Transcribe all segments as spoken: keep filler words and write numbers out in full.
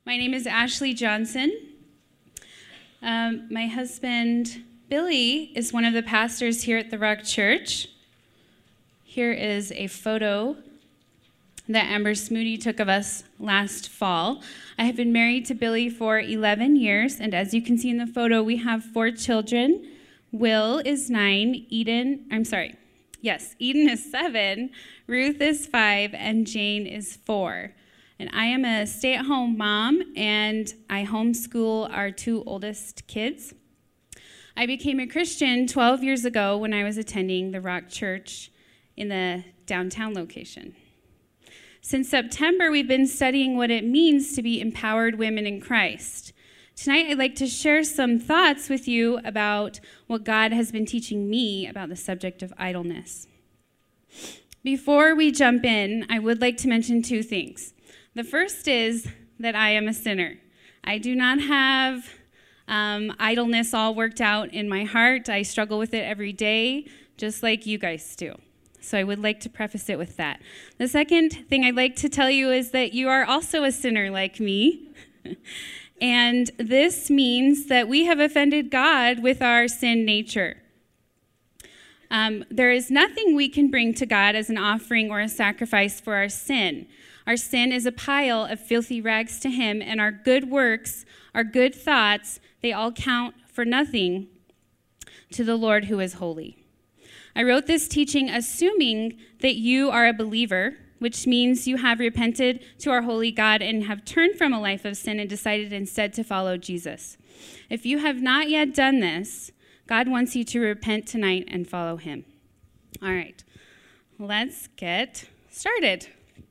My name is Ashley Johnson. Um, my husband, Billy, is one of the pastors here at the Rock Church. Here is a photo that Amber Smoody took of us last fall. I have been married to Billy for eleven years, and as you can see in the photo, we have four children. Will is nine, Eden, I'm sorry, yes, Eden is seven, Ruth is five, and Jane is four. And I am a stay-at-home mom, and I homeschool our two oldest kids. I became a Christian twelve years ago when I was attending the Rock Church in the downtown location. Since September, we've been studying what it means to be empowered women in Christ. Tonight, I'd like to share some thoughts with you about what God has been teaching me about the subject of idleness. Before we jump in, I would like to mention two things. The first is that I am a sinner. I do not have um, idleness all worked out in my heart. I struggle with it every day, just like you guys do. So I would like to preface it with that. The second thing I'd like to tell you is that you are also a sinner like me. And this means that we have offended God with our sin nature. Um, there is nothing we can bring to God as an offering or a sacrifice for our sin. Our sin is a pile of filthy rags to him, and our good works, our good thoughts, they all count for nothing to the Lord who is holy. I wrote this teaching assuming that you are a believer, which means you have repented to our holy God and have turned from a life of sin and decided instead to follow Jesus. If you have not yet done this, God wants you to repent tonight and follow him. All right, let's get started.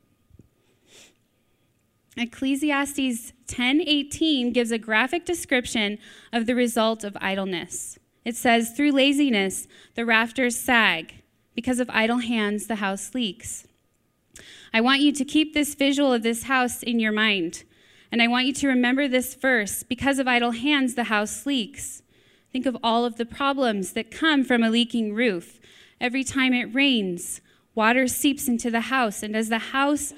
Ecclesiastes ten eighteen gives a graphic description of the result of idleness. It says, "Through laziness, the rafters sag. Because of idle hands, the house leaks." I want you to keep this visual of this house in your mind. And I want you to remember this verse, "Because of idle hands, the house leaks." Think of all of the problems that come from a leaking roof. Every time it rains, water seeps into the house, and as the house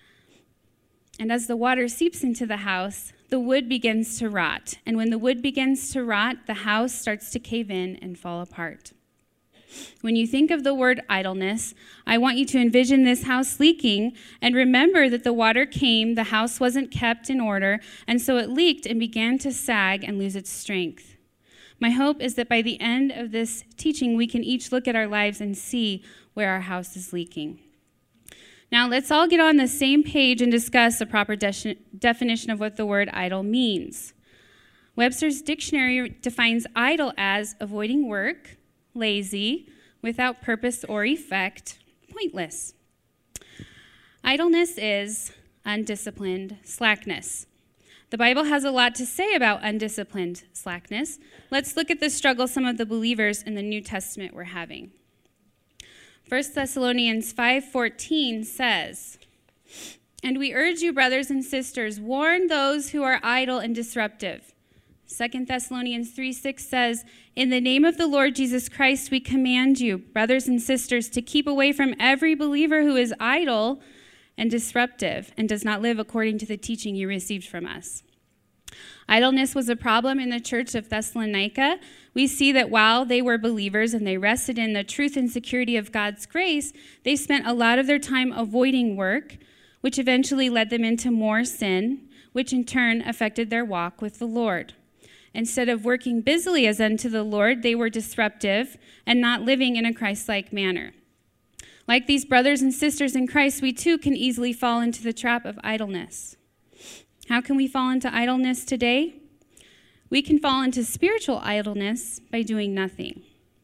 And as the water seeps into the house, the wood begins to rot. And when the wood begins to rot, the house starts to cave in and fall apart. When you think of the word idleness, I want you to envision this house leaking and remember that the water came, the house wasn't kept in order, and so it leaked and began to sag and lose its strength. My hope is that by the end of this teaching, we can each look at our lives and see where our house is leaking. Now, let's all get on the same page and discuss a proper de- definition of what the word idle means. Webster's dictionary defines idle as avoiding work, lazy, without purpose or effect, pointless. Idleness is undisciplined slackness. The Bible has a lot to say about undisciplined slackness. Let's look at the struggle some of the believers in the New Testament were having. First Thessalonians five fourteen says, "And we urge you, brothers and sisters, warn those who are idle and disruptive." Second Thessalonians three six says, "In the name of the Lord Jesus Christ, we command you, brothers and sisters, to keep away from every believer who is idle and disruptive and does not live according to the teaching you received from us." Idleness was a problem in the church of Thessalonica. We see that while they were believers and they rested in the truth and security of God's grace, they spent a lot of their time avoiding work, which eventually led them into more sin, which in turn affected their walk with the Lord. Instead of working busily as unto the Lord, they were disruptive and not living in a Christ-like manner. Like these brothers and sisters in Christ, we too can easily fall into the trap of idleness. How can we fall into idleness today? We can fall into spiritual idleness by doing nothing.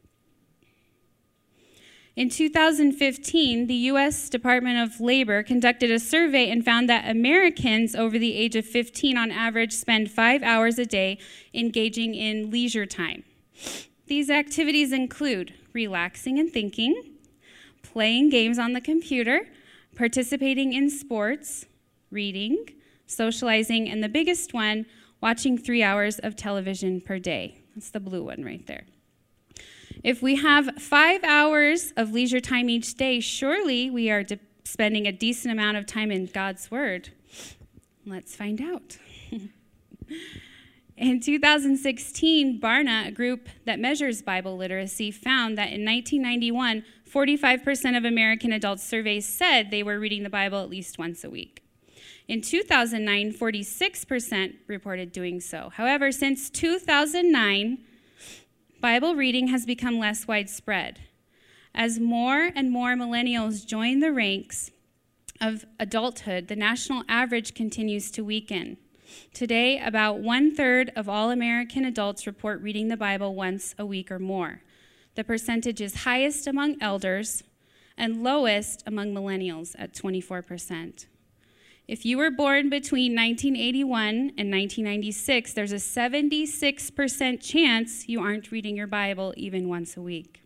In two thousand fifteen, the U S Department of Labor conducted a survey and found that Americans over the age of fifteen on average spend five hours a day engaging in leisure time. These activities include relaxing and thinking, playing games on the computer, participating in sports, reading, socializing, and the biggest one, watching three hours of television per day. That's the blue one right there. If we have five hours of leisure time each day, surely we are de- spending a decent amount of time in God's Word. Let's find out. In two thousand sixteen, Barna, a group that measures Bible literacy, found that in nineteen ninety-one, forty-five percent of American adults surveyed said they were reading the Bible at least once a week. In two thousand nine, forty-six percent reported doing so. However, since two thousand nine, Bible reading has become less widespread. As more and more millennials join the ranks of adulthood, the national average continues to weaken. Today, about one-third of all American adults report reading the Bible once a week or more. The percentage is highest among elders and lowest among millennials at twenty-four percent. If you were born between nineteen eighty-one and nineteen ninety-six, there's a seventy-six percent chance you aren't reading your Bible even once a week.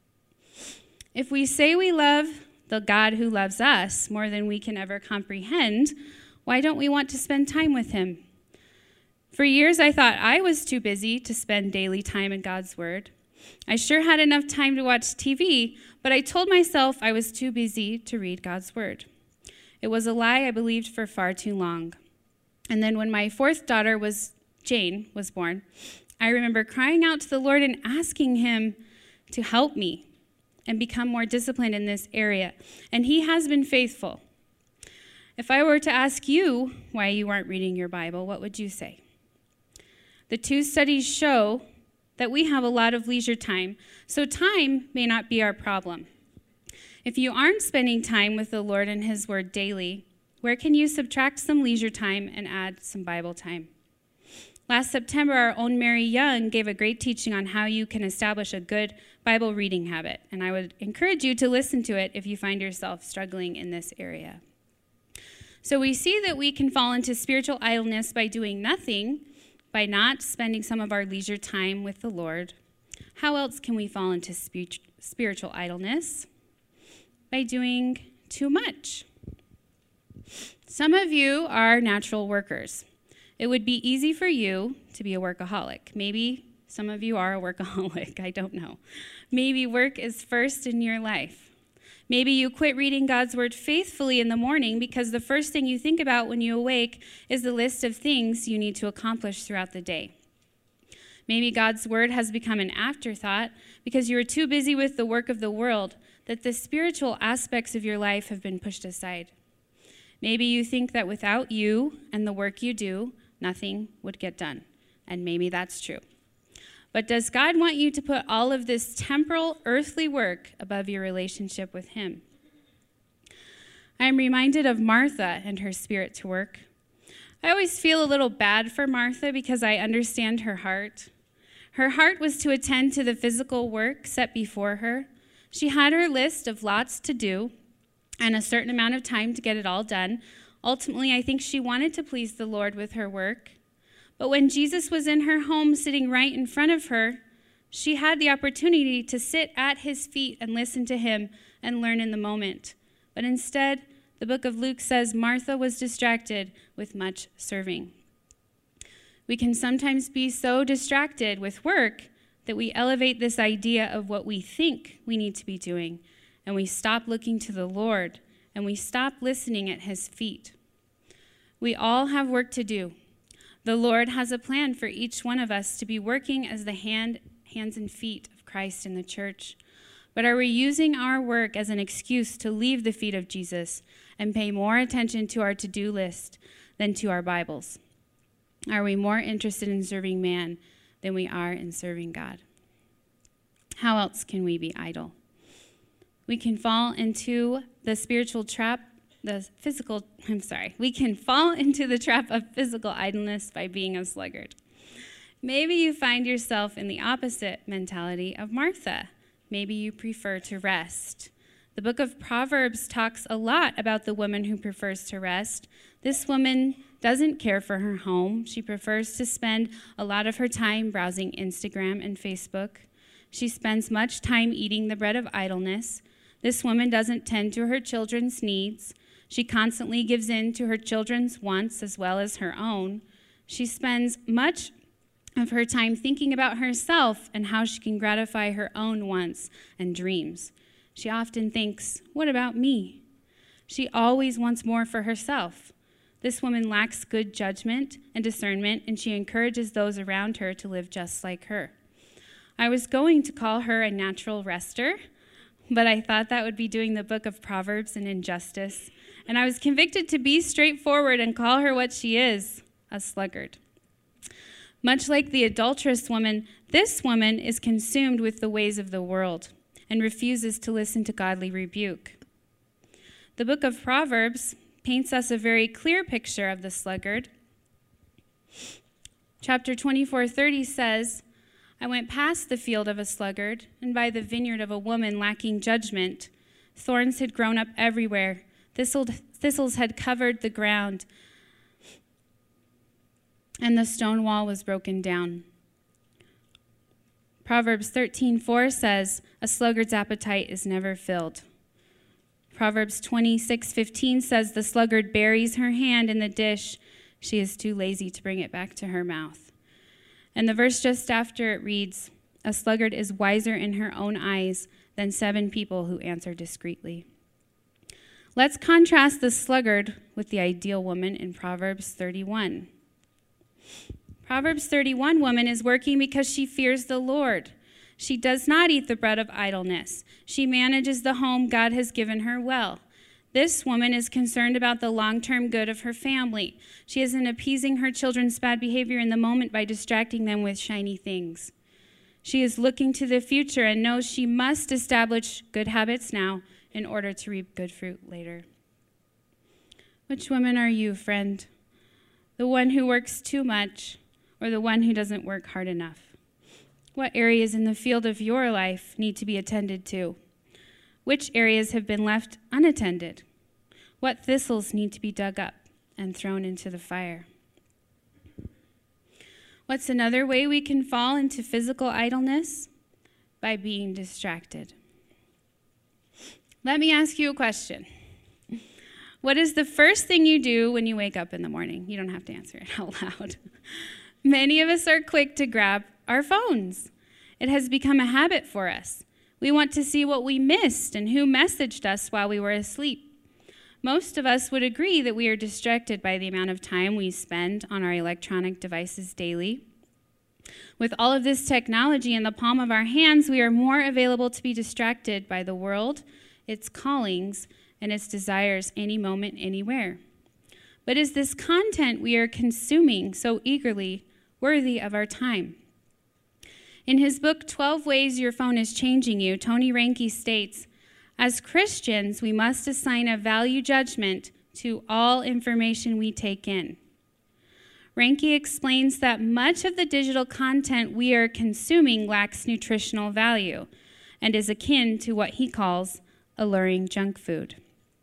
If we say we love the God who loves us more than we can ever comprehend, why don't we want to spend time with him? For years, I thought I was too busy to spend daily time in God's Word. I sure had enough time to watch T V, but I told myself I was too busy to read God's Word. It was a lie I believed for far too long. And then when my fourth daughter, was Jane, was born, I remember crying out to the Lord and asking him to help me and become more disciplined in this area. And he has been faithful. If I were to ask you why you aren't reading your Bible, what would you say? The two studies show that we have a lot of leisure time, so time may not be our problem. If you aren't spending time with the Lord and his Word daily, where can you subtract some leisure time and add some Bible time? Last September, our own Mary Young gave a great teaching on how you can establish a good Bible reading habit, and I would encourage you to listen to it if you find yourself struggling in this area. So we see that we can fall into spiritual idleness by doing nothing, by not spending some of our leisure time with the Lord. How else can we fall into spiritual idleness? By doing too much. Some of you are natural workers. It would be easy for you to be a workaholic. Maybe some of you are a workaholic, I don't know. Maybe work is first in your life. Maybe you quit reading God's Word faithfully in the morning because the first thing you think about when you awake is the list of things you need to accomplish throughout the day. Maybe God's Word has become an afterthought because you are too busy with the work of the world that the spiritual aspects of your life have been pushed aside. Maybe you think that without you and the work you do, nothing would get done. And maybe that's true. But does God want you to put all of this temporal, earthly work above your relationship with him? I am reminded of Martha and her spirit to work. I always feel a little bad for Martha because I understand her heart. Her heart was to attend to the physical work set before her. She had her list of lots to do and a certain amount of time to get it all done. Ultimately, I think she wanted to please the Lord with her work. But when Jesus was in her home sitting right in front of her, she had the opportunity to sit at his feet and listen to him and learn in the moment. But instead, the book of Luke says Martha was distracted with much serving. We can sometimes be so distracted with work that we elevate this idea of what we think we need to be doing, and we stop looking to the Lord, and we stop listening at his feet. We all have work to do. The Lord has a plan for each one of us to be working as the hand, hands and feet of Christ in the church. But are we using our work as an excuse to leave the feet of Jesus and pay more attention to our to-do list than to our Bibles? Are we more interested in serving man than we are in serving God? How else can we be idle? We can fall into the spiritual trap The physical, I'm sorry, we can fall into the trap of physical idleness by being a sluggard. Maybe you find yourself in the opposite mentality of Martha. Maybe you prefer to rest. The book of Proverbs talks a lot about the woman who prefers to rest. This woman doesn't care for her home. She prefers to spend a lot of her time browsing Instagram and Facebook. She spends much time eating the bread of idleness. This woman doesn't tend to her children's needs. She constantly gives in to her children's wants as well as her own. She spends much of her time thinking about herself and how she can gratify her own wants and dreams. She often thinks, what about me? She always wants more for herself. This woman lacks good judgment and discernment, and she encourages those around her to live just like her. I was going to call her a natural rester, but I thought that would be doing the book of Proverbs an injustice, and I was convicted to be straightforward and call her what she is, a sluggard. Much like the adulterous woman, this woman is consumed with the ways of the world and refuses to listen to godly rebuke. The book of Proverbs paints us a very clear picture of the sluggard. Chapter twenty-four thirty says, I went past the field of a sluggard, and by the vineyard of a woman lacking judgment. Thorns had grown up everywhere. Thistles had covered the ground, and the stone wall was broken down. Proverbs thirteen four says, a sluggard's appetite is never filled. Proverbs twenty-six fifteen says, the sluggard buries her hand in the dish. She is too lazy to bring it back to her mouth. And the verse just after it reads, a sluggard is wiser in her own eyes than seven people who answer discreetly. Let's contrast the sluggard with the ideal woman in Proverbs thirty-one. Proverbs thirty-one woman is working because she fears the Lord. She does not eat the bread of idleness. She manages the home God has given her well. This woman is concerned about the long-term good of her family. She isn't appeasing her children's bad behavior in the moment by distracting them with shiny things. She is looking to the future and knows she must establish good habits now in order to reap good fruit later. Which woman are you, friend? The one who works too much or the one who doesn't work hard enough? What areas in the field of your life need to be attended to? Which areas have been left unattended? What thistles need to be dug up and thrown into the fire? What's another way we can fall into physical idleness? By being distracted. Let me ask you a question. What is the first thing you do when you wake up in the morning? You don't have to answer it out loud. Many of us are quick to grab our phones. It has become a habit for us. We want to see what we missed and who messaged us while we were asleep. Most of us would agree that we are distracted by the amount of time we spend on our electronic devices daily. With all of this technology in the palm of our hands, we are more available to be distracted by the world, its callings, and its desires any moment, anywhere. But is this content we are consuming so eagerly worthy of our time? In his book, twelve Ways Your Phone is Changing You, Tony Reinke states, as Christians, we must assign a value judgment to all information we take in. Reinke explains that much of the digital content we are consuming lacks nutritional value and is akin to what he calls alluring junk food.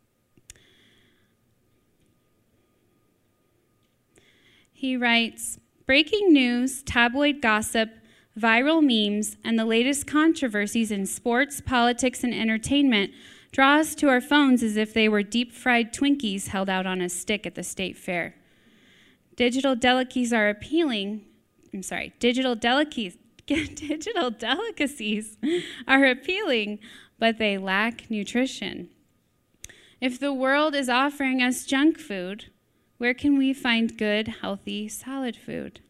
He writes, breaking news, tabloid gossip, viral memes, and the latest controversies in sports, politics, and entertainment draw us to our phones as if they were deep-fried Twinkies held out on a stick at the state fair. Digital delicacies are appealing, I'm sorry, digital delicacies, digital delicacies are appealing, but they lack nutrition. If the world is offering us junk food, where can we find good, healthy, solid food?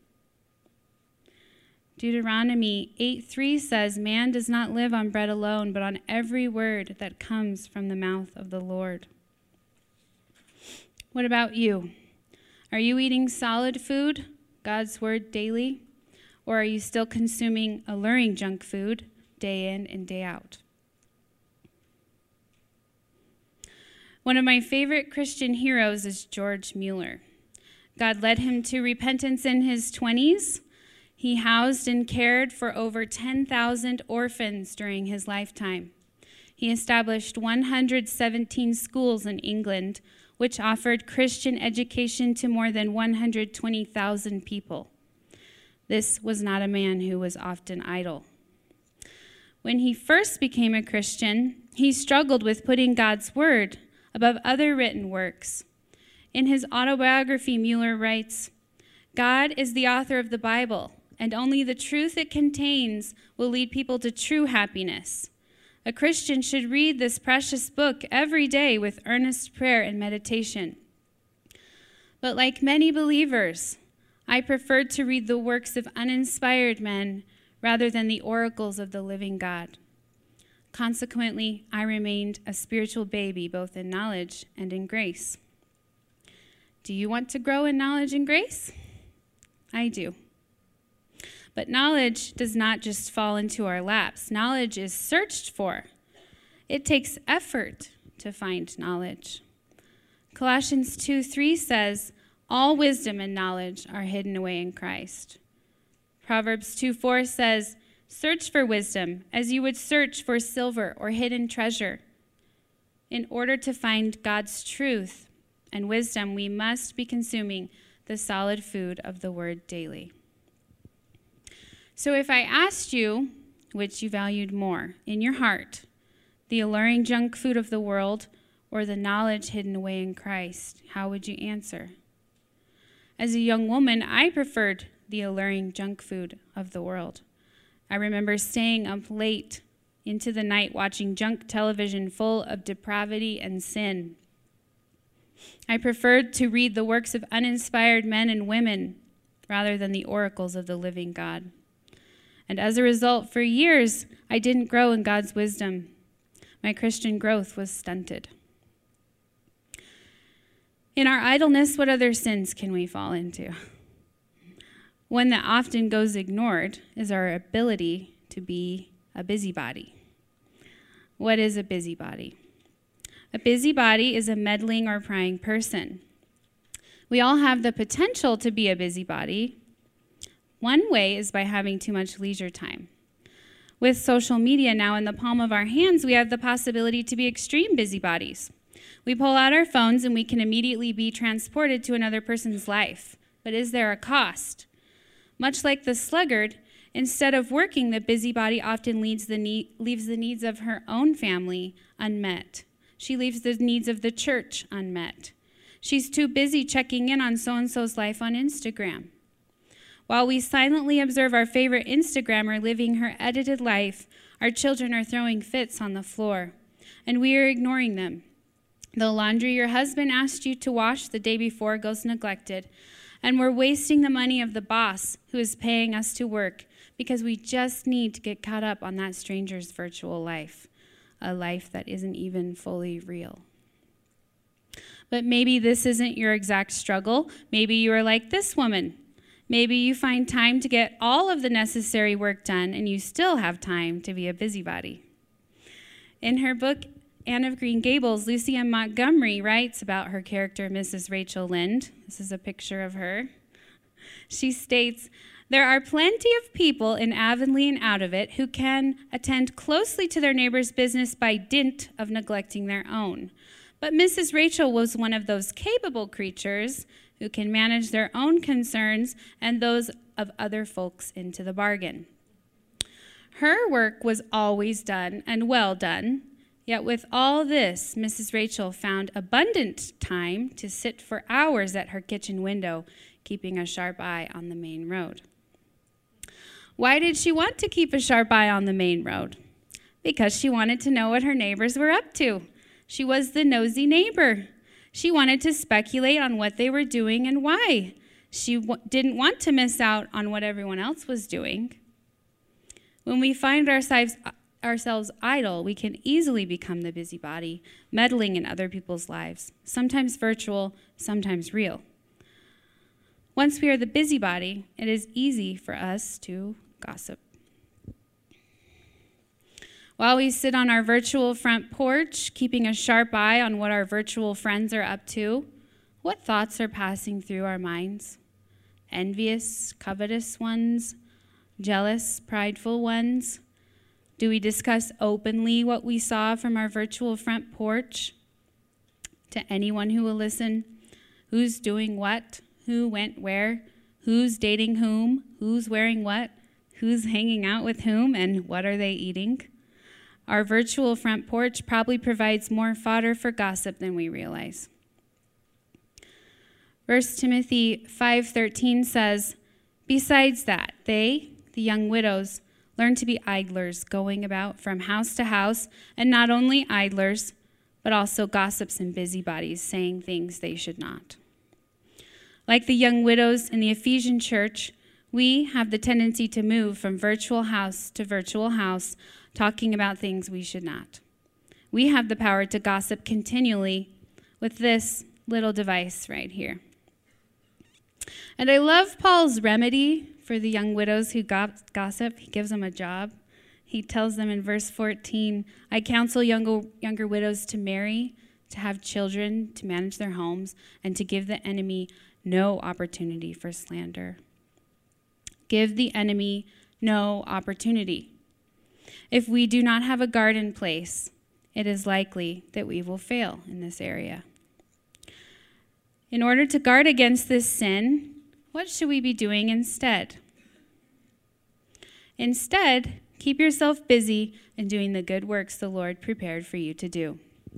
Deuteronomy eight three says, man does not live on bread alone, but on every word that comes from the mouth of the Lord. What about you? Are you eating solid food, God's word daily? Or are you still consuming alluring junk food day in and day out? One of my favorite Christian heroes is George Mueller. God led him to repentance in his twenties. He housed and cared for over ten thousand orphans during his lifetime. He established one hundred seventeen schools in England, which offered Christian education to more than one hundred twenty thousand people. This was not a man who was often idle. When he first became a Christian, he struggled with putting God's word above other written works. In his autobiography, Mueller writes, God is the author of the Bible, and only the truth it contains will lead people to true happiness. A Christian should read this precious book every day with earnest prayer and meditation. But like many believers, I preferred to read the works of uninspired men rather than the oracles of the living God. Consequently, I remained a spiritual baby both in knowledge and in grace. Do you want to grow in knowledge and grace? I do. But knowledge does not just fall into our laps. Knowledge is searched for. It takes effort to find knowledge. Colossians two three says, all wisdom and knowledge are hidden away in Christ. Proverbs two four says, search for wisdom as you would search for silver or hidden treasure. In order to find God's truth and wisdom, we must be consuming the solid food of the word daily. So if I asked you which you valued more in your heart, the alluring junk food of the world or the knowledge hidden away in Christ, how would you answer? As a young woman, I preferred the alluring junk food of the world. I remember staying up late into the night watching junk television full of depravity and sin. I preferred to read the works of uninspired men and women rather than the oracles of the living God. And as a result, for years, I didn't grow in God's wisdom. My Christian growth was stunted. In our idleness, what other sins can we fall into? One that often goes ignored is our ability to be a busybody. What is a busybody? A busybody is a meddling or prying person. We all have the potential to be a busybody. One way is by having too much leisure time. With social media now in the palm of our hands, we have the possibility to be extreme busybodies. We pull out our phones and we can immediately be transported to another person's life. But is there a cost? Much like the sluggard, instead of working, the busybody often leads the need, leaves the needs of her own family unmet. She leaves the needs of the church unmet. She's too busy checking in on so-and-so's life on Instagram. While we silently observe our favorite Instagrammer living her edited life, our children are throwing fits on the floor, and we are ignoring them. The laundry your husband asked you to wash the day before goes neglected, and we're wasting the money of the boss who is paying us to work because we just need to get caught up on that stranger's virtual life, a life that isn't even fully real. But maybe this isn't your exact struggle. Maybe you are like this woman. Maybe you find time to get all of the necessary work done, and you still have time to be a busybody. In her book, Anne of Green Gables, Lucy M. Montgomery writes about her character, Missus Rachel Lynde. This is a picture of her. She states, there are plenty of people in Avonlea and out of it who can attend closely to their neighbor's business by dint of neglecting their own. But Missus Rachel was one of those capable creatures who can manage their own concerns and those of other folks into the bargain. Her work was always done and well done, yet with all this, Missus Rachel found abundant time to sit for hours at her kitchen window, keeping a sharp eye on the main road. Why did she want to keep a sharp eye on the main road? Because she wanted to know what her neighbors were up to. She was the nosy neighbor. She wanted to speculate on what they were doing and why. She w- didn't want to miss out on what everyone else was doing. When we find ourselves, ourselves idle, we can easily become the busybody, meddling in other people's lives, sometimes virtual, sometimes real. Once we are the busybody, it is easy for us to gossip. While we sit on our virtual front porch, keeping a sharp eye on what our virtual friends are up to, what thoughts are passing through our minds? Envious, covetous ones? Jealous, prideful ones? Do we discuss openly what we saw from our virtual front porch? To anyone who will listen, who's doing what? Who went where? Who's dating whom? Who's wearing what? Who's hanging out with whom? And what are they eating? Our virtual front porch probably provides more fodder for gossip than we realize. First Timothy five thirteen says, besides that, they, the young widows, learn to be idlers, going about from house to house, and not only idlers, but also gossips and busybodies, saying things they should not. Like the young widows in the Ephesian church, we have the tendency to move from virtual house to virtual house, talking about things we should not. We have the power to gossip continually with this little device right here. And I love Paul's remedy for the young widows who gossip. He gives them a job. He tells them in verse fourteen, I counsel younger, younger widows to marry, to have children, to manage their homes, and to give the enemy no opportunity for slander. Give the enemy no opportunity. If we do not have a guard in place, it is likely that we will fail in this area. In order to guard against this sin, what should we be doing instead? Instead, keep yourself busy in doing the good works the Lord prepared for you to do.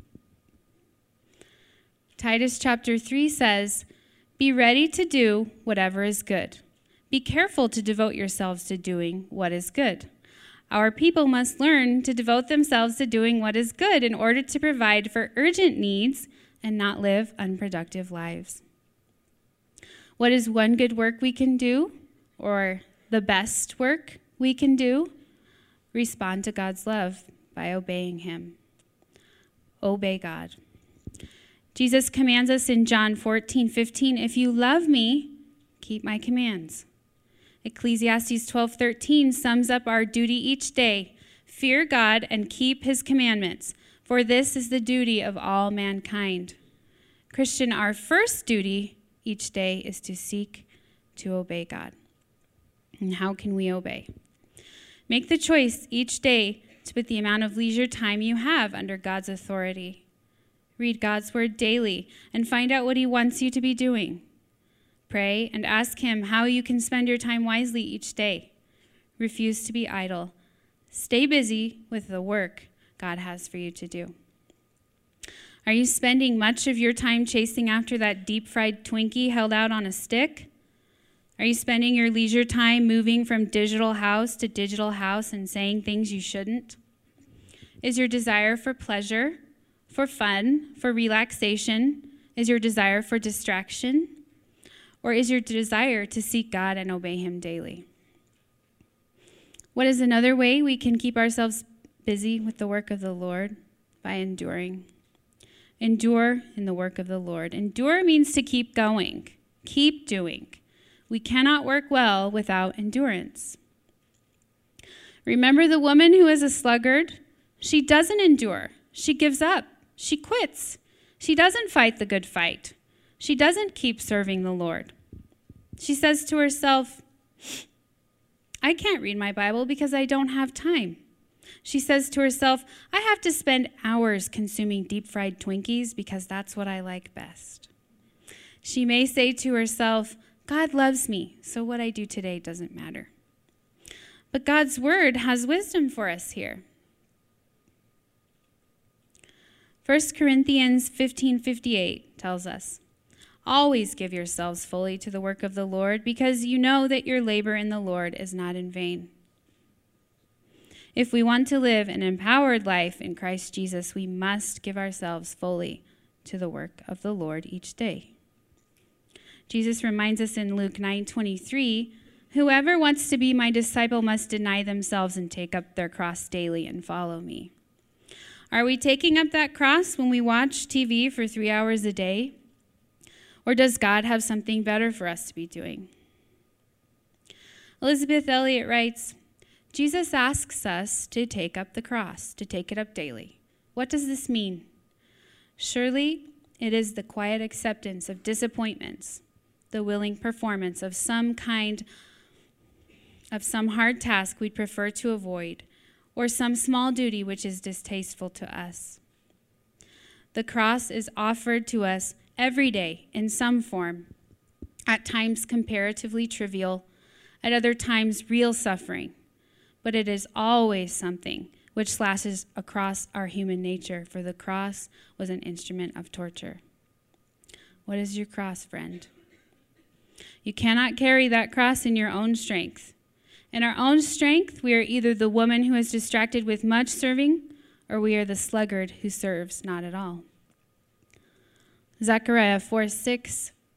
Titus chapter three says, be ready to do whatever is good. Be careful to devote yourselves to doing what is good. Our people must learn to devote themselves to doing what is good in order to provide for urgent needs and not live unproductive lives. What is one good work we can do, or the best work we can do? Respond to God's love by obeying him. Obey God. Jesus commands us in John fourteen fifteen, if you love me, keep my commands. Ecclesiastes twelve thirteen sums up our duty each day. Fear God and keep his commandments, for this is the duty of all mankind. Christian, our first duty each day is to seek to obey God. And how can we obey? Make the choice each day to put the amount of leisure time you have under God's authority. Read God's word daily and find out what he wants you to be doing. Pray and ask him how you can spend your time wisely each day. Refuse to be idle. Stay busy with the work God has for you to do. Are you spending much of your time chasing after that deep-fried Twinkie held out on a stick? Are you spending your leisure time moving from digital house to digital house and saying things you shouldn't? Is your desire for pleasure, for fun, for relaxation, is your desire for distraction? Or is your desire to seek God and obey him daily? What is another way we can keep ourselves busy with the work of the Lord? By enduring. Endure in the work of the Lord. Endure means to keep going, keep doing. We cannot work well without endurance. Remember the woman who is a sluggard? She doesn't endure. She gives up. She quits. She doesn't fight the good fight. She doesn't keep serving the Lord. She says to herself, I can't read my Bible because I don't have time. She says to herself, I have to spend hours consuming deep-fried Twinkies because that's what I like best. She may say to herself, God loves me, so what I do today doesn't matter. But God's word has wisdom for us here. First Corinthians fifteen fifty-eight tells us, always give yourselves fully to the work of the Lord, because you know that your labor in the Lord is not in vain. If we want to live an empowered life in Christ Jesus, we must give ourselves fully to the work of the Lord each day. Jesus reminds us in Luke nine twenty-three, whoever wants to be my disciple must deny themselves and take up their cross daily and follow me. Are we taking up that cross when we watch T V for three hours a day? Or does God have something better for us to be doing? Elizabeth Elliot writes, Jesus asks us to take up the cross, to take it up daily. What does this mean? Surely it is the quiet acceptance of disappointments, the willing performance of some kind of some hard task we'd prefer to avoid, or some small duty which is distasteful to us. The cross is offered to us every day in some form, at times comparatively trivial, at other times real suffering, but it is always something which slashes across our human nature, for the cross was an instrument of torture. What is your cross, friend? You cannot carry that cross in your own strength. In our own strength, we are either the woman who is distracted with much serving, or we are the sluggard who serves not at all. Zechariah four six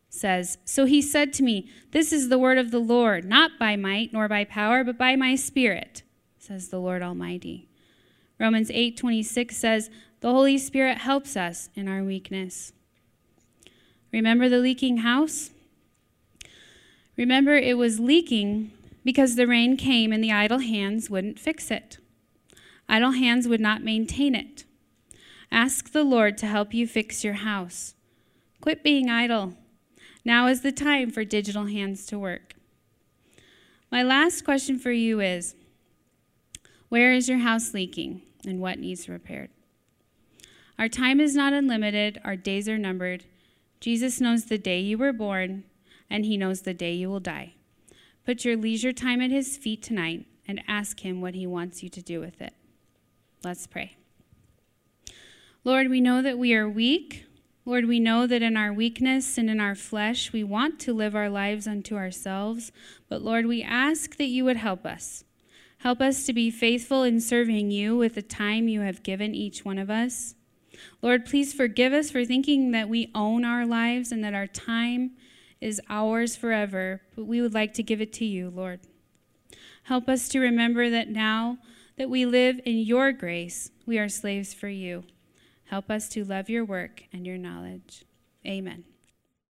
says, "So he said to me, 'This is the word of the Lord, not by might nor by power, but by my Spirit,' says the Lord Almighty." Romans eight twenty-six says, "The Holy Spirit helps us in our weakness." Remember the leaking house? Remember it was leaking because the rain came and the idle hands wouldn't fix it. Idle hands would not maintain it. Ask the Lord to help you fix your house. Quit being idle. Now is the time for digital hands to work. My last question for you is, where is your house leaking and what needs repaired? Our time is not unlimited. Our days are numbered. Jesus knows the day you were born, and he knows the day you will die. Put your leisure time at his feet tonight and ask him what he wants you to do with it. Let's pray. Lord, we know that we are weak. Lord, we know that in our weakness and in our flesh, we want to live our lives unto ourselves. But Lord, we ask that you would help us. Help us to be faithful in serving you with the time you have given each one of us. Lord, please forgive us for thinking that we own our lives and that our time is ours forever, but we would like to give it to you, Lord. Help us to remember that now that we live in your grace, we are slaves for you. Help us to love your work and your knowledge. Amen.